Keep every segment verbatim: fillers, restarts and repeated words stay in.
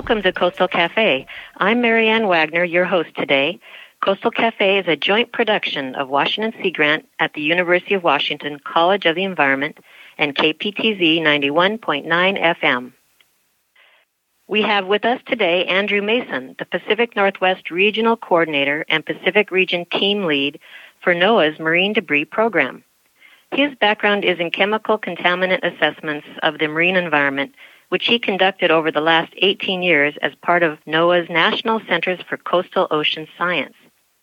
Welcome to Coastal Cafe. I'm Marianne Wagner, your host today. Coastal Cafe is a joint production of Washington Sea Grant at the University of Washington College of the Environment and K P T Z ninety-one point nine F M. We have with us today Andrew Mason, the Pacific Northwest Regional Coordinator and Pacific Region Team Lead for NOAA's Marine Debris Program. His background is in chemical contaminant assessments of the marine environment, which he conducted over the last eighteen years as part of NOAA's National Centers for Coastal Ocean Science.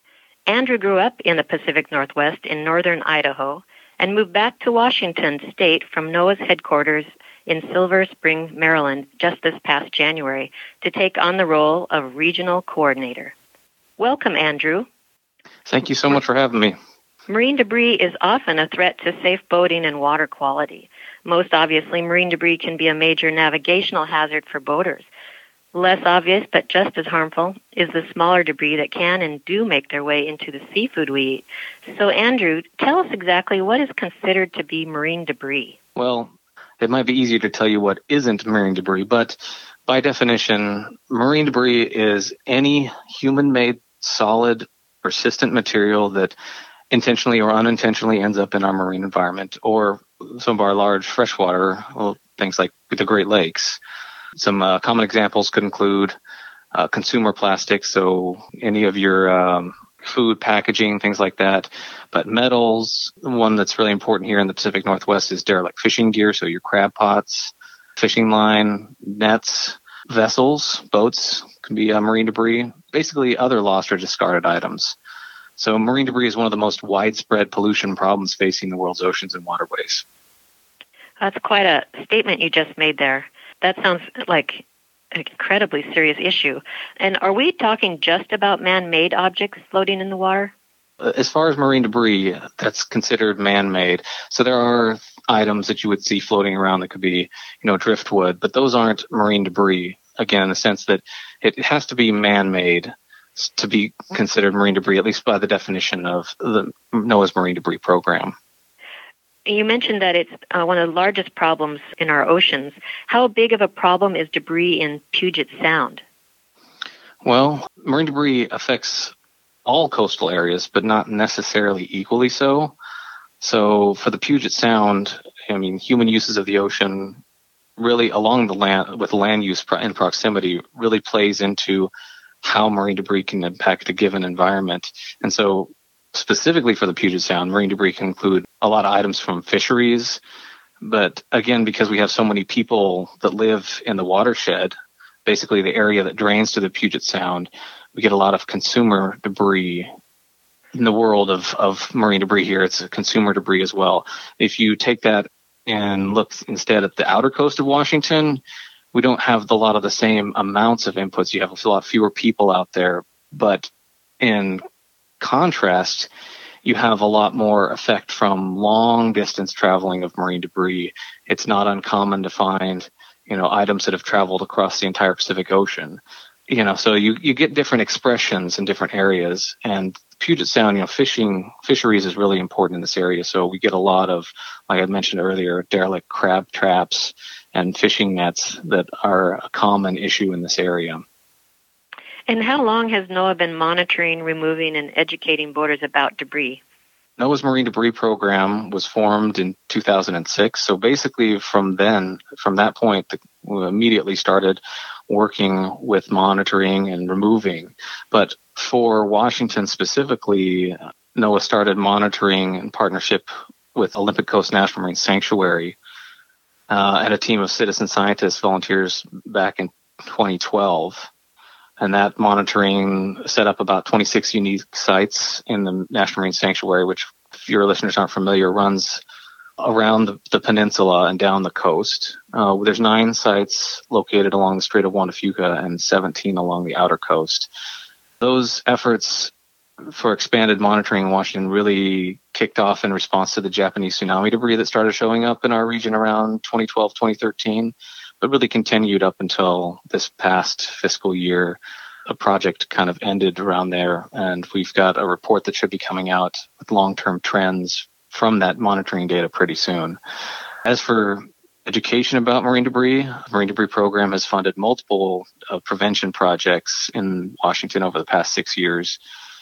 Andrew grew up in the Pacific Northwest in northern Idaho and moved back to Washington State from NOAA's headquarters in Silver Spring, Maryland, just this past January to take on the role of Regional Coordinator. Welcome, Andrew. Thank you so much for having me. Marine debris is often a threat to safe boating and water quality. Most obviously, marine debris can be a major navigational hazard for boaters. Less obvious, but just as harmful, is the smaller debris that can and do make their way into the seafood we eat. So, Andrew, tell us exactly what is considered to be marine debris. Well, it might be easier to tell you what isn't marine debris, but by definition, marine debris is any human-made, solid, persistent material that intentionally or unintentionally ends up in our marine environment or some of our large freshwater, well, things like the Great Lakes. Some uh, common examples could include uh, consumer plastics, so any of your um, food packaging, things like that. But metals, one that's really important here in the Pacific Northwest is derelict fishing gear, so your crab pots, fishing line, nets, vessels, boats can be uh, marine debris, basically other lost or discarded items. So marine debris is one of the most widespread pollution problems facing the world's oceans and waterways. That's quite a statement you just made there. That sounds like an incredibly serious issue. And are we talking just about man-made objects floating in the water? As far as marine debris, that's considered man-made. So there are items that you would see floating around that could be, you know, driftwood, but those aren't marine debris, again, in the sense that it has to be man-made to be considered marine debris, at least by the definition of the NOAA's Marine Debris Program. You mentioned that it's uh, one of the largest problems in our oceans. How big of a problem is debris in Puget Sound? Well, marine debris affects all coastal areas, but not necessarily equally so. So for the Puget Sound, I mean, human uses of the ocean really along the land, with land use in proximity, really plays into how marine debris can impact a given environment. And so specifically for the Puget Sound, marine debris can include a lot of items from fisheries. But again, because we have so many people that live in the watershed, basically the area that drains to the Puget Sound, we get a lot of consumer debris. In the world of, of marine debris here, it's a consumer debris as well. If you take that and look instead at the outer coast of Washington, we don't have a lot of the same amounts of inputs. You have a lot fewer people out there. But in contrast, you have a lot more effect from long distance traveling of marine debris. It's not uncommon to find, you know, items that have traveled across the entire Pacific Ocean. You know, so you, you get different expressions in different areas. And Puget Sound, you know, fishing, fisheries is really important in this area. So we get a lot of, like I mentioned earlier, derelict crab traps and fishing nets that are a common issue in this area. And how long has NOAA been monitoring, removing, and educating boaters about debris? NOAA's Marine Debris Program was formed in two thousand six. So basically from then, from that point, we immediately started working with monitoring and removing. But for Washington specifically, NOAA started monitoring in partnership with Olympic Coast National Marine Sanctuary uh, and a team of citizen scientists, volunteers back in twenty twelve. And that monitoring set up about twenty-six unique sites in the National Marine Sanctuary, which, if your listeners aren't familiar, runs around the, the peninsula and down the coast. Uh, there's nine sites located along the Strait of Juan de Fuca and seventeen along the outer coast. Those efforts for expanded monitoring in Washington really kicked off in response to the Japanese tsunami debris that started showing up in our region around twenty twelve, twenty thirteen. But really continued up until this past fiscal year. A project kind of ended around there, and we've got a report that should be coming out with long-term trends from that monitoring data pretty soon. As for education about marine debris. The Marine Debris Program has funded multiple uh, prevention projects in Washington over the past six years.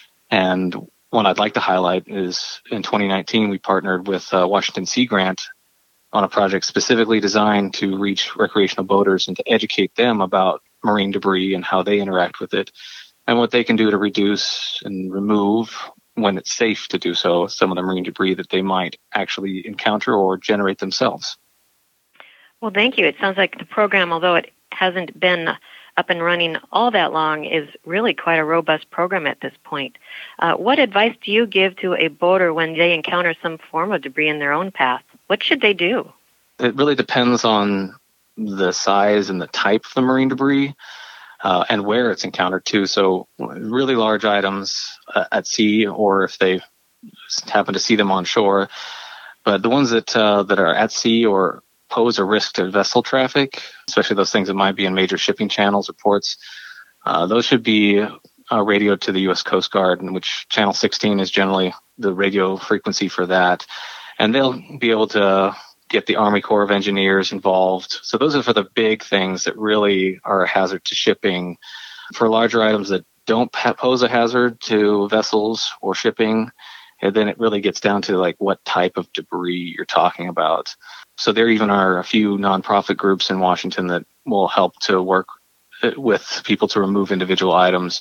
And one I'd like to highlight is in twenty nineteen, we partnered with uh, Washington Sea Grant on a project specifically designed to reach recreational boaters and to educate them about marine debris and how they interact with it and what they can do to reduce and remove, when it's safe to do so, some of the marine debris that they might actually encounter or generate themselves. Well, thank you. It sounds like the program, although it hasn't been up and running all that long, is really quite a robust program at this point. Uh, what advice do you give to a boater when they encounter some form of debris in their own path? What should they do? It really depends on the size and the type of the marine debris uh, and where it's encountered too. So really large items uh, at sea, or if they happen to see them on shore. But the ones that uh, that are at sea or pose a risk to vessel traffic, especially those things that might be in major shipping channels or ports, uh, those should be uh, radioed to the U S Coast Guard, in which channel sixteen is generally the radio frequency for that. And they'll be able to get the Army Corps of Engineers involved. So those are for the big things that really are a hazard to shipping. For larger items that don't pose a hazard to vessels or shipping, and then it really gets down to like what type of debris you're talking about. So there even are a few nonprofit groups in Washington that will help to work with people to remove individual items.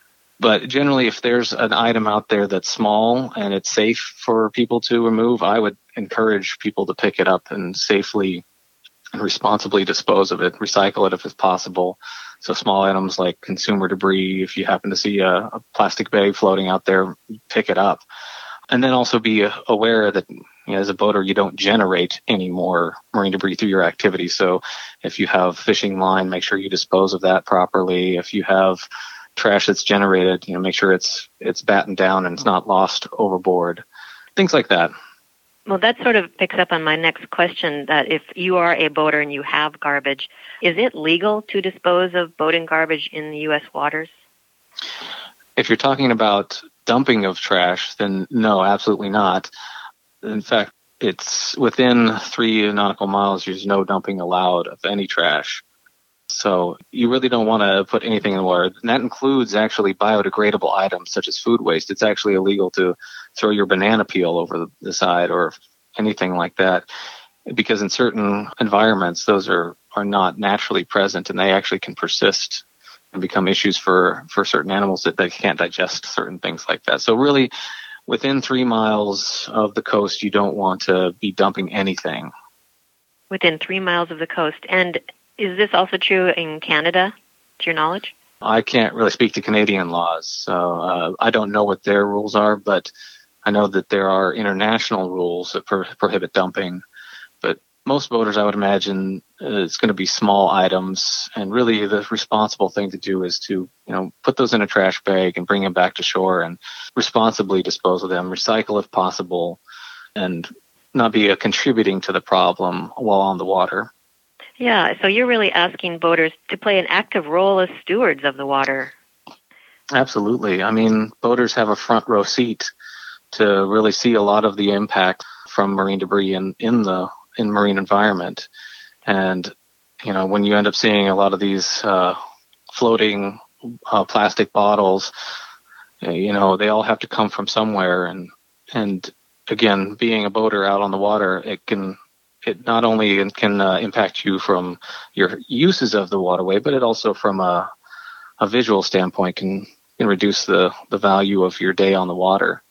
But generally, if there's an item out there that's small and it's safe for people to remove, I would encourage people to pick it up and safely and responsibly dispose of it, recycle it if it's possible. So small items like consumer debris, if you happen to see a, a plastic bag floating out there, pick it up. And then also be aware that, you know, as a boater, you don't generate any more marine debris through your activity. So if you have fishing line, make sure you dispose of that properly. If you have trash that's generated, you know, make sure it's it's battened down and it's not lost overboard. Things like that. Well, that sort of picks up on my next question, that if you are a boater and you have garbage, is it legal to dispose of boating garbage in the U S waters? If you're talking about dumping of trash, then no, absolutely not. In fact, it's within three nautical miles, there's no dumping allowed of any trash. So you really don't want to put anything in the water. And that includes actually biodegradable items such as food waste. It's actually illegal to throw your banana peel over the side or anything like that, because in certain environments, those are, are not naturally present, and they actually can persist and become issues for, for certain animals that they can't digest certain things like that. So really, within three miles of the coast, you don't want to be dumping anything. Within three miles of the coast. And is this also true in Canada, to your knowledge? I can't really speak to Canadian laws, so uh, I don't know what their rules are, but I know that there are international rules that pro- prohibit dumping. But most boaters, I would imagine, uh, it's going to be small items, and really the responsible thing to do is to, you know, put those in a trash bag and bring them back to shore and responsibly dispose of them, recycle if possible, and not be uh, contributing to the problem while on the water. Yeah, so you're really asking boaters to play an active role as stewards of the water. Absolutely. I mean, boaters have a front row seat to really see a lot of the impact from marine debris in, in the in marine environment. And, you know, when you end up seeing a lot of these uh, floating uh, plastic bottles, you know, they all have to come from somewhere. And, and again, being a boater out on the water, it can It not only can uh, impact you from your uses of the waterway, but it also from a, a visual standpoint can, can reduce the, the value of your day on the water.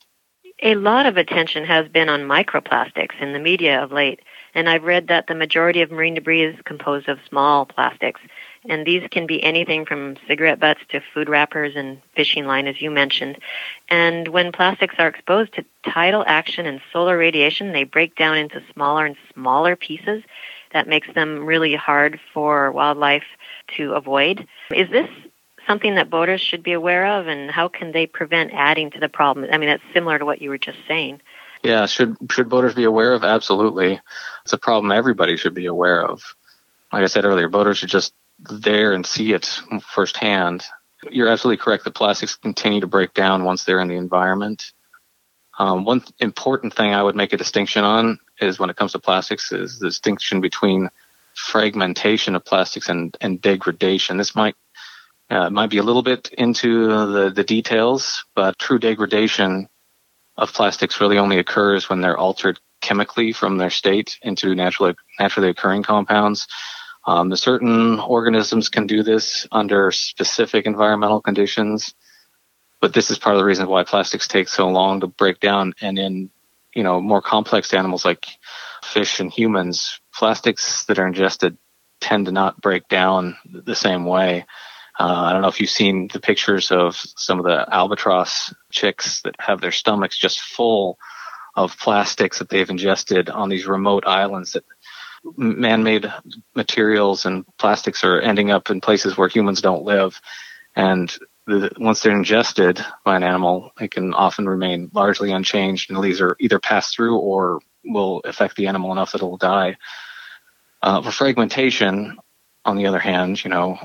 A lot of attention has been on microplastics in the media of late, and I've read that the majority of marine debris is composed of small plastics, and these can be anything from cigarette butts to food wrappers and fishing line, as you mentioned. And when plastics are exposed to tidal action and solar radiation, they break down into smaller and smaller pieces. That makes them really hard for wildlife to avoid. Is this something that boaters should be aware of, and how can they prevent adding to the problem? I mean, that's similar to what you were just saying. Yeah, should should boaters be aware of? Absolutely. It's a problem everybody should be aware of. Like I said earlier, boaters should just there and see it firsthand. You're absolutely correct. The plastics continue to break down once they're in the environment. Um, one th- important thing I would make a distinction on is when it comes to plastics is the distinction between fragmentation of plastics and, and degradation. This might uh, might be a little bit into the, the details, but true degradation of plastics really only occurs when they're altered chemically from their state into naturally naturally occurring compounds. Um, the certain organisms can do this under specific environmental conditions, but this is part of the reason why plastics take so long to break down. And in, you know, more complex animals like fish and humans, plastics that are ingested tend to not break down the same way. Uh, I don't know if you've seen the pictures of some of the albatross chicks that have their stomachs just full of plastics that they've ingested on these remote islands. That man-made materials and plastics are ending up in places where humans don't live. And the, once they're ingested by an animal, they can often remain largely unchanged and these are either pass through or will affect the animal enough that it will die. Uh, for fragmentation, on the other hand, you know,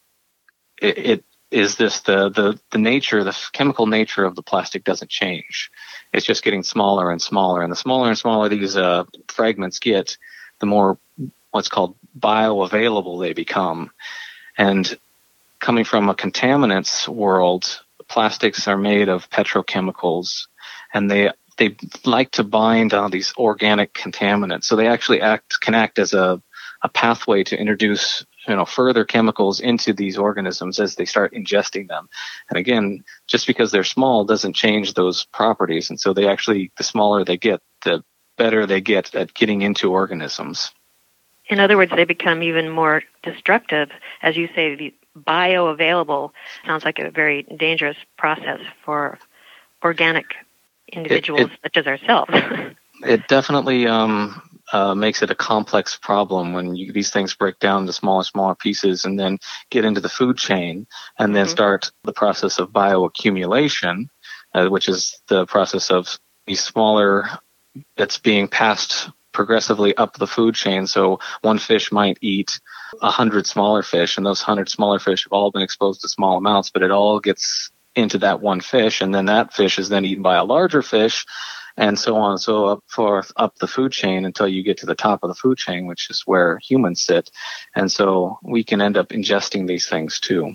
it, it is this the, the, the nature, the chemical nature of the plastic doesn't change. It's just getting smaller and smaller. And the smaller and smaller these uh, fragments get, the more what's called bioavailable they become. And coming from a contaminants world, plastics are made of petrochemicals, and they they like to bind on these organic contaminants. So they actually act can act as a, a pathway to introduce you know further chemicals into these organisms as they start ingesting them. And again, just because they're small doesn't change those properties. And so they actually, the smaller they get, the better they get at getting into organisms. In other words, they become even more destructive. As you say, the bioavailable sounds like a very dangerous process for organic individuals it, it, such as ourselves. It definitely um, uh, makes it a complex problem when you, these things break down into smaller, smaller pieces and then get into the food chain and then mm-hmm. start the process of bioaccumulation, uh, which is the process of these smaller that's being passed progressively up the food chain. So one fish might eat a hundred smaller fish, and those hundred smaller fish have all been exposed to small amounts, but it all gets into that one fish, and then that fish is then eaten by a larger fish, and so on and so up forth up the food chain until you get to the top of the food chain, which is where humans sit. And so we can end up ingesting these things too.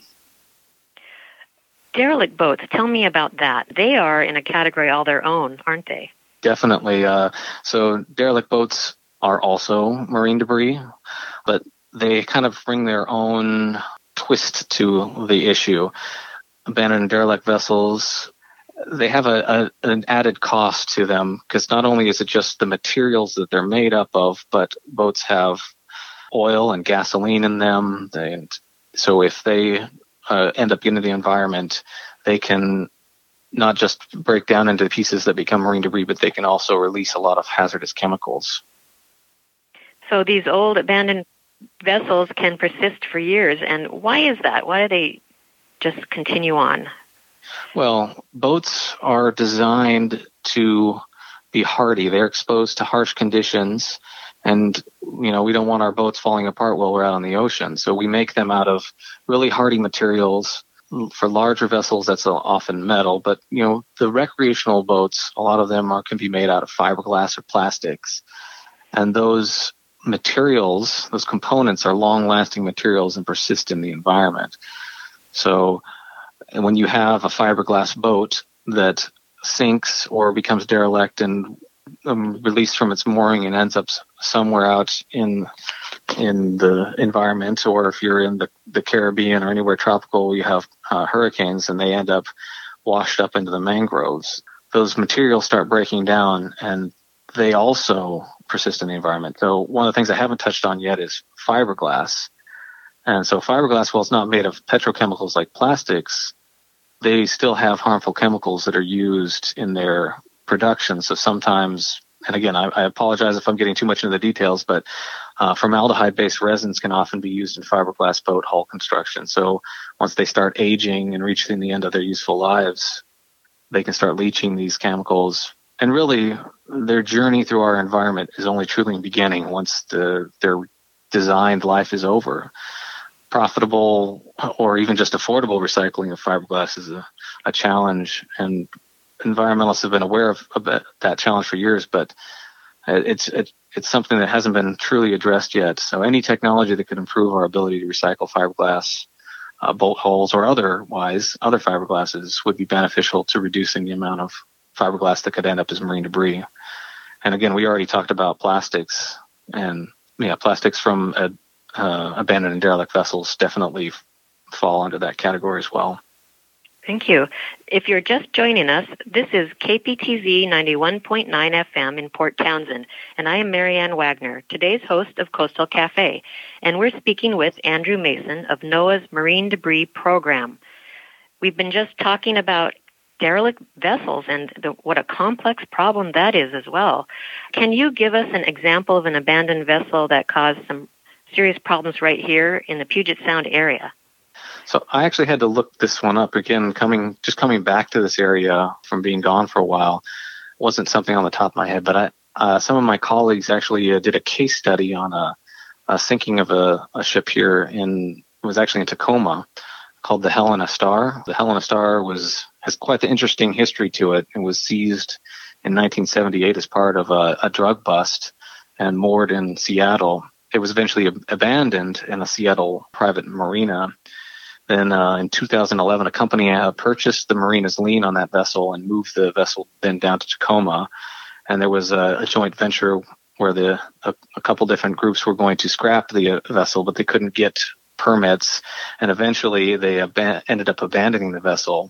Derelict boats, tell me about that. They are in a category all their own, aren't they? Definitely. Uh, so derelict boats are also marine debris, but they kind of bring their own twist to the issue. Abandoned and derelict vessels, they have a, a an added cost to them because not only is it just the materials that they're made up of, but boats have oil and gasoline in them. They, and so if they uh, end up getting into the environment, they can not just break down into pieces that become marine debris, but they can also release a lot of hazardous chemicals. So these old abandoned vessels can persist for years, and why is that? Why do they just continue on? Well, boats are designed to be hardy. They're exposed to harsh conditions, and you know we don't want our boats falling apart while we're out on the ocean. So we make them out of really hardy materials. For larger vessels, that's often metal, but you know the recreational boats, a lot of them are can be made out of fiberglass or plastics, and those materials, those components, are long-lasting materials and persist in the environment. So, when you have a fiberglass boat that sinks or becomes derelict and um, released from its mooring and ends up somewhere out in in the environment, or if you're in the, the Caribbean or anywhere tropical, you have uh, hurricanes and they end up washed up into the mangroves. Those materials start breaking down and they also persist in the environment. So one of the things I haven't touched on yet is fiberglass. And so fiberglass, while it's not made of petrochemicals like plastics, they still have harmful chemicals that are used in their production. So sometimes, and again, I, I apologize if I'm getting too much into the details, but uh, formaldehyde-based resins can often be used in fiberglass boat hull construction. So once they start aging and reaching the end of their useful lives, they can start leaching these chemicals. And really, their journey through our environment is only truly beginning once the, their designed life is over. Profitable or even just affordable recycling of fiberglass is a, a challenge, and environmentalists have been aware of, of that challenge for years, but it's it, it's something that hasn't been truly addressed yet. So any technology that could improve our ability to recycle fiberglass, uh, bolt holes, or otherwise other fiberglasses would be beneficial to reducing the amount of fiberglass that could end up as marine debris. And again, we already talked about plastics, and yeah, plastics from uh, uh, abandoned and derelict vessels definitely f- fall under that category as well. Thank you. If you're just joining us, this is K P T Z ninety-one point nine F M in Port Townsend, and I am Marianne Wagner, today's host of Coastal Cafe, and we're speaking with Andrew Mason of NOAA's Marine Debris Program. We've been just talking about derelict vessels and the, what a complex problem that is as well. Can you give us an example of an abandoned vessel that caused some serious problems right here in the Puget Sound area? So I actually had to look this one up again, coming just coming back to this area from being gone for a while. Wasn't something on the top of my head, but I, uh, some of my colleagues actually uh, did a case study on a, a sinking of a, a ship here in, it was actually in Tacoma, called the Helena Star. The Helena Star was has quite the interesting history to it. It was seized in nineteen seventy-eight as part of a, a drug bust and moored in Seattle. It was eventually ab- abandoned in a Seattle private marina. Then uh, in two thousand eleven, a company uh, purchased the marina's lien on that vessel and moved the vessel then down to Tacoma. And there was a, a joint venture where the a, a couple different groups were going to scrap the uh, vessel, but they couldn't get permits. And eventually they ab- ended up abandoning the vessel.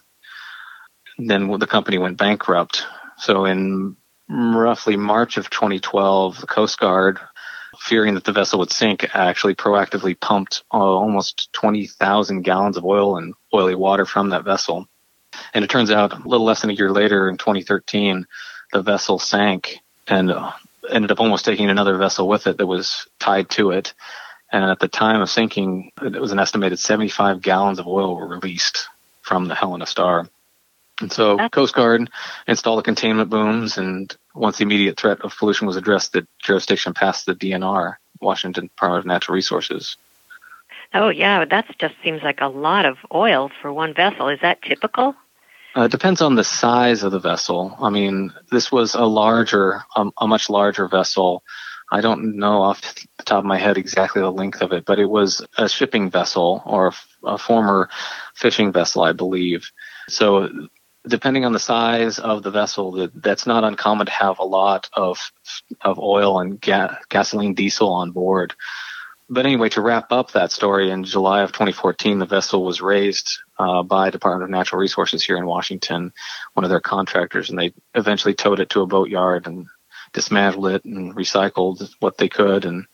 Then the company went bankrupt. So in roughly March of twenty twelve, the Coast Guard, fearing that the vessel would sink, actually proactively pumped uh, almost twenty thousand gallons of oil and oily water from that vessel. And it turns out a little less than a year later, in twenty thirteen, the vessel sank and uh, ended up almost taking another vessel with it that was tied to it. And at the time of sinking, it was an estimated seventy-five gallons of oil were released from the Helena Star. And so Coast Guard installed the containment booms, and once the immediate threat of pollution was addressed, the jurisdiction passed the D N R, Washington Department of Natural Resources. Oh, yeah, that just seems like a lot of oil for one vessel. Is that typical? Uh, it depends on the size of the vessel. I mean, this was a larger, um, a much larger vessel. I don't know off the top of my head exactly the length of it, but it was a shipping vessel or a, a former fishing vessel, I believe. So depending on the size of the vessel, that, that's not uncommon to have a lot of of oil and ga- gasoline diesel on board. But anyway, to wrap up that story, in July of twenty fourteen, the vessel was raised uh, by Department of Natural Resources here in Washington, one of their contractors, and they eventually towed it to a boat yard and dismantled it and recycled what they could. And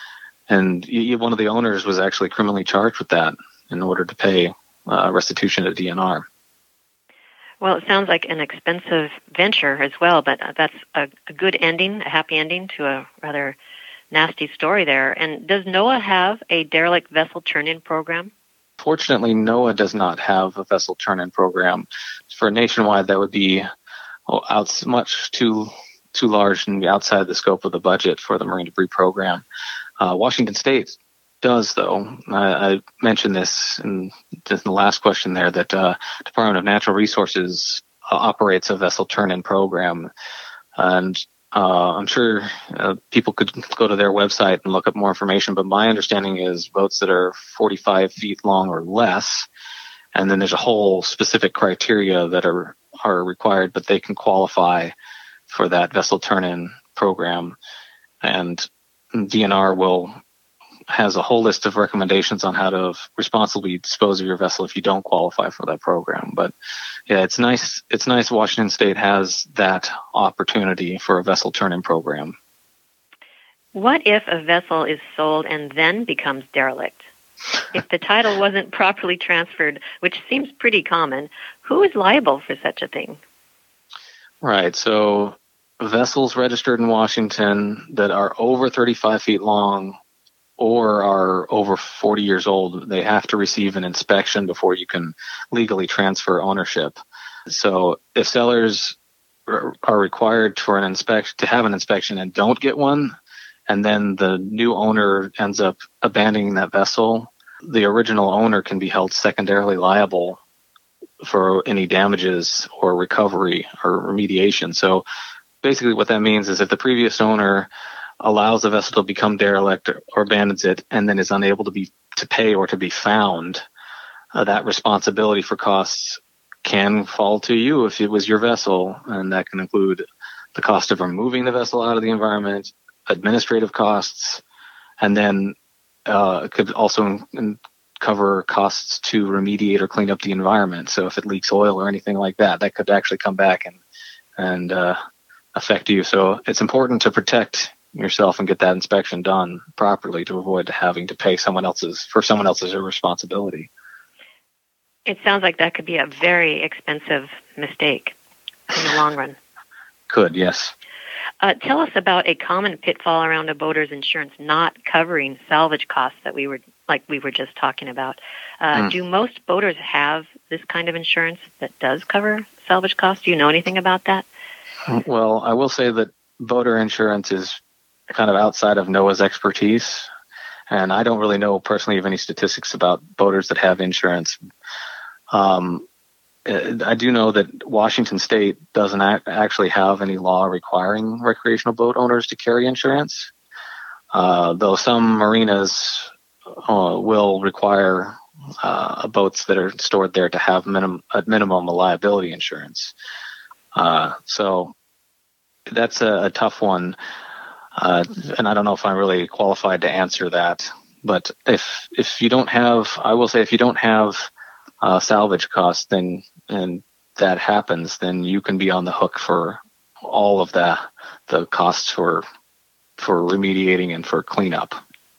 and one of the owners was actually criminally charged with that in order to pay uh, restitution to D N R. Well, it sounds like an expensive venture as well, but that's a, a good ending, a happy ending to a rather nasty story there. And does NOAA have a derelict vessel turn-in program? Fortunately, NOAA does not have a vessel turn-in program. For nationwide, that would be well, out, much too too large and outside the scope of the budget for the Marine Debris Program. Uh, Washington State does, though. I, I mentioned this in, in the last question there, that uh, Department of Natural Resources uh, operates a vessel turn-in program. And uh, I'm sure uh, people could go to their website and look up more information, but my understanding is boats that are forty-five feet long or less, and then there's a whole specific criteria that are, are required, but they can qualify for that vessel turn-in program. And D N R will has a whole list of recommendations on how to responsibly dispose of your vessel if you don't qualify for that program. But yeah, it's nice. It's nice Washington State has that opportunity for a vessel turn-in program. What if a vessel is sold and then becomes derelict? If the title wasn't properly transferred, which seems pretty common, who is liable for such a thing? Right. So vessels registered in Washington that are over thirty-five feet long or are over forty years old, they have to receive an inspection before you can legally transfer ownership. So if sellers are required for an inspection to have an inspection and don't get one, and then the new owner ends up abandoning that vessel, the original owner can be held secondarily liable for any damages or recovery or remediation. So basically what that means is if the previous owner allows the vessel to become derelict or abandons it and then is unable to be to pay or to be found, uh, that responsibility for costs can fall to you if it was your vessel, and that can include the cost of removing the vessel out of the environment, administrative costs, and then uh, it could also in, in cover costs to remediate or clean up the environment. So if it leaks oil or anything like that, that could actually come back and and uh, affect you. So it's important to protect yourself and get that inspection done properly to avoid having to pay someone else's for someone else's responsibility. It sounds like that could be a very expensive mistake in the long run. Could, yes. Uh, tell us about a common pitfall around a boater's insurance not covering salvage costs that we were like we were just talking about. Uh, mm. Do most boaters have this kind of insurance that does cover salvage costs? Do you know anything about that? Well, I will say that boater insurance is kind of outside of NOAA's expertise, and I don't really know personally of any statistics about boaters that have insurance. Um, I do know that Washington State doesn't act, actually have any law requiring recreational boat owners to carry insurance, uh, though some marinas uh, will require uh, boats that are stored there to have minim- at minimum a liability insurance. Uh, so that's a, a tough one, uh, and I don't know if I'm really qualified to answer that. But if if you don't have, I will say, if you don't have uh, salvage costs, then and that happens, then you can be on the hook for all of the the costs for for remediating and for cleanup.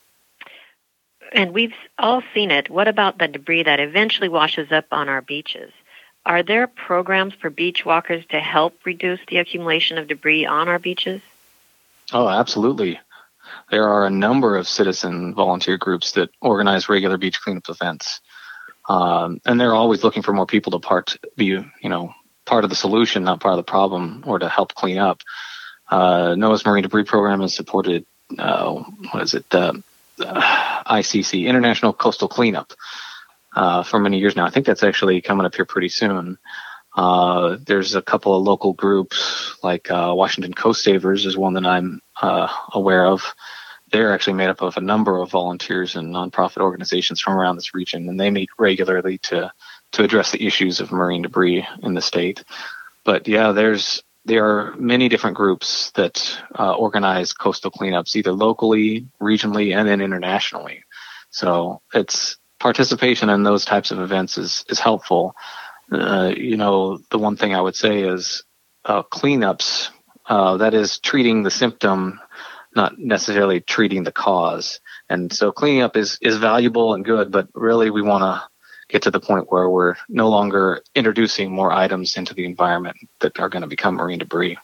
And we've all seen it. What about the debris that eventually washes up on our beaches? Are there programs for beach walkers to help reduce the accumulation of debris on our beaches? Oh, absolutely. There are a number of citizen volunteer groups that organize regular beach cleanup events. Um, and they're always looking for more people to part, be, you know, part of the solution, not part of the problem, or to help clean up. Uh, NOAA's Marine Debris Program has supported, uh, what is it, uh, uh, I C C, International Coastal Cleanup, uh, for many years now. I think that's actually coming up here pretty soon. Uh, there's a couple of local groups, like uh, Washington Coast Savers is one that I'm uh, aware of. They're actually made up of a number of volunteers and nonprofit organizations from around this region, and they meet regularly to to address the issues of marine debris in the state. But yeah, there's there are many different groups that uh, organize coastal cleanups, either locally, regionally, and then internationally. So it's participation in those types of events is is helpful. Uh, you know, the one thing I would say is uh, cleanups. Uh, that is treating the symptom, not necessarily treating the cause. And so cleaning up is, is valuable and good, but really we want to get to the point where we're no longer introducing more items into the environment that are going to become marine debris.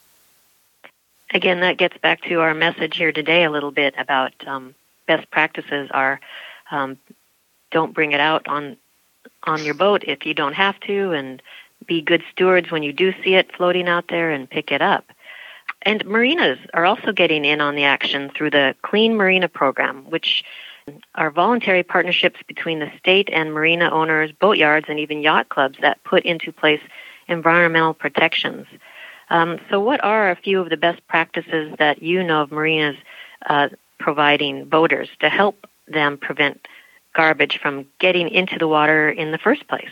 Again, that gets back to our message here today a little bit about um, best practices are um, don't bring it out on on your boat if you don't have to, and be good stewards when you do see it floating out there and pick it up. And marinas are also getting in on the action through the Clean Marina program, which are voluntary partnerships between the state and marina owners, boatyards, and even yacht clubs that put into place environmental protections. Um, so what are a few of the best practices that you know of marinas uh, providing boaters to help them prevent garbage from getting into the water in the first place?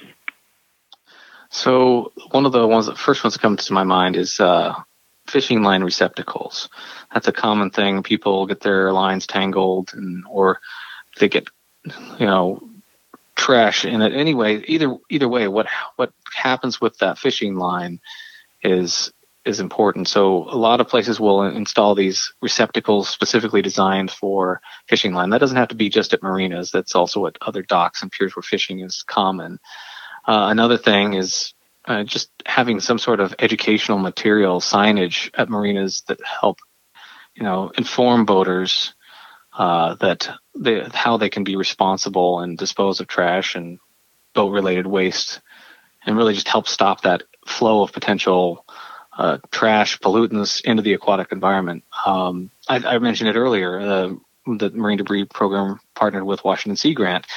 So one of the ones, the first ones that comes to my mind is uh, fishing line receptacles. That's a common thing. People get their lines tangled, and or they get, you know, trash in it. Anyway, either either way, what what happens with that fishing line is is important. So a lot of places will install these receptacles specifically designed for fishing line. That doesn't have to be just at marinas. That's also at other docks and piers where fishing is common. Uh, another thing is uh, just having some sort of educational material signage at marinas that help, you know, inform boaters uh, that they, how they can be responsible and dispose of trash and boat-related waste, and really just help stop that flow of potential uh, trash pollutants into the aquatic environment. Um, I, I mentioned it earlier. Uh, the Marine Debris Program partnered with Washington Sea Grant,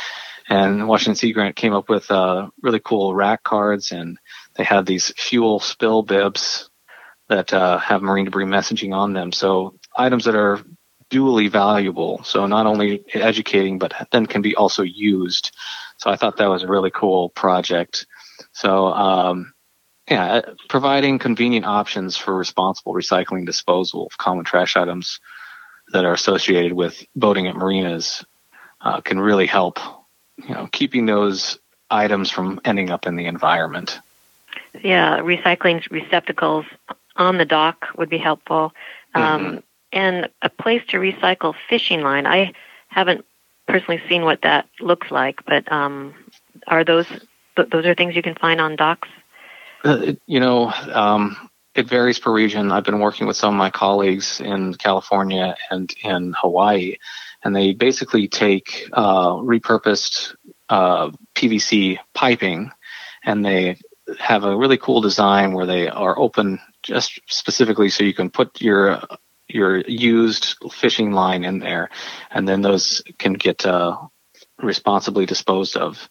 And Washington Sea Grant came up with uh, really cool rack cards, and they have these fuel spill bibs that uh, have marine debris messaging on them. So items that are dually valuable. So not only educating, but then can be also used. So I thought that was a really cool project. So um, yeah, providing convenient options for responsible recycling disposal of common trash items that are associated with boating at marinas uh, can really help, you know, keeping those items from ending up in the environment. Yeah, recycling receptacles on the dock would be helpful. Um, mm-hmm. And a place to recycle fishing line. I haven't personally seen what that looks like, but um, are those th- those are things you can find on docks? Uh, you know, um, it varies per region. I've been working with some of my colleagues in California and in Hawaii, and they basically take uh, repurposed uh, P V C piping, and they have a really cool design where they are open just specifically so you can put your your used fishing line in there, and then those can get uh, responsibly disposed of.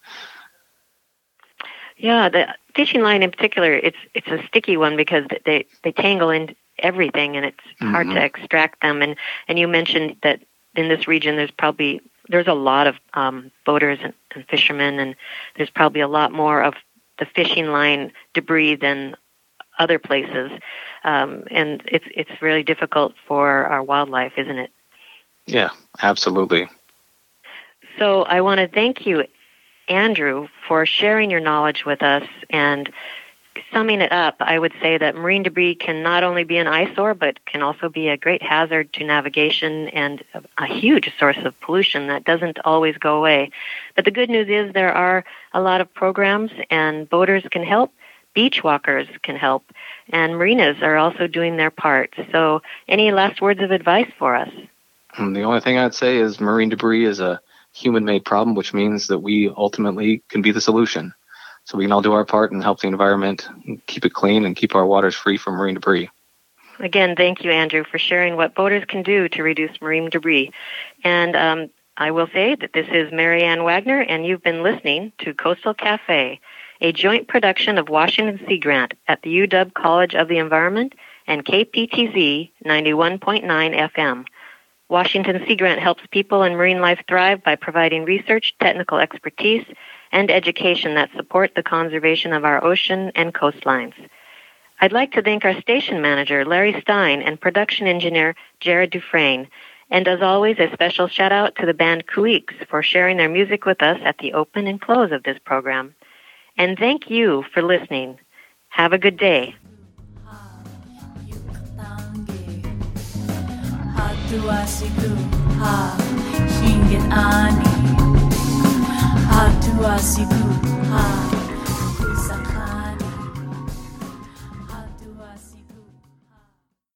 Yeah, the fishing line in particular, it's it's a sticky one because they, they tangle in everything, and it's mm-hmm. hard to extract them. And, and you mentioned that in this region there's probably there's a lot of um, boaters and, and fishermen, and there's probably a lot more of the fishing line debris than other places. Um, and it's it's really difficult for our wildlife, isn't it? Yeah, absolutely. So I want to thank you, Andrew, for sharing your knowledge with us. And summing it up, I would say that marine debris can not only be an eyesore, but can also be a great hazard to navigation and a, a huge source of pollution that doesn't always go away. But the good news is there are a lot of programs, and boaters can help. Beach walkers can help, and marinas are also doing their part. So any last words of advice for us? The only thing I'd say is marine debris is a human-made problem, which means that we ultimately can be the solution. So we can all do our part and help the environment, keep it clean, and keep our waters free from marine debris. Again, thank you, Andrew, for sharing what boaters can do to reduce marine debris. And um, I will say that this is Mary Ann Wagner, and you've been listening to Coastal Cafe, a joint production of Washington Sea Grant at the U W College of the Environment and K P T Z ninety-one point nine F M. Washington Sea Grant helps people and marine life thrive by providing research, technical expertise, and education that support the conservation of our ocean and coastlines. I'd like to thank our station manager, Larry Stein, and production engineer, Jared Dufresne. And as always, a special shout-out to the band Kuiks for sharing their music with us at the open and close of this program. And thank you for listening. Have a good day. Hatuasiku ha shingen ani Hatuasiku ha